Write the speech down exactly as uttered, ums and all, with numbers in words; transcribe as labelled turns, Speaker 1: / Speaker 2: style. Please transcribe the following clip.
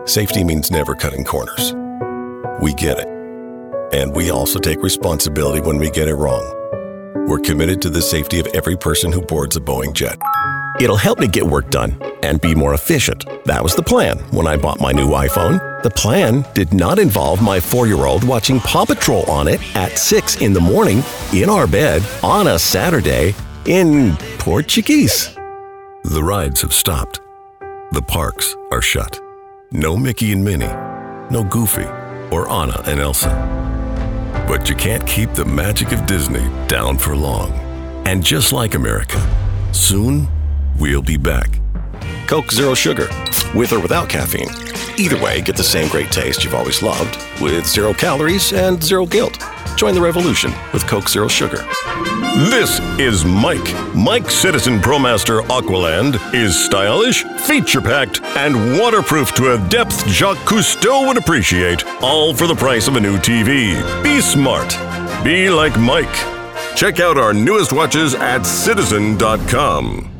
Speaker 1: Safety means never cutting corners. We get it. And we also take responsibility when we get it wrong. We're committed to the safety of every person who boards a Boeing jet.
Speaker 2: It'll help me get work done and be more efficient. That was the plan when I bought my new iPhone. The plan did not involve my four-year-old watching Paw Patrol on it at six in the morning in our bed on a Saturday in Portuguese.
Speaker 1: The rides have stopped. The parks are shut. No Mickey and Minnie, no Goofy or Anna and Elsa. But you can't keep the magic of Disney down for long. And just like America, soon we'll be back.
Speaker 2: Coke Zero Sugar, with or without caffeine. Either way, get the same great taste you've always loved, with zero calories and zero guilt. Join the revolution with Coke Zero Sugar.
Speaker 3: This is Mike. Mike Citizen ProMaster Aqualand is stylish, feature-packed, and waterproof to a depth Jacques Cousteau would appreciate, all for the price of a new T V. Be smart. Be like Mike. Check out our newest watches at citizen dot com.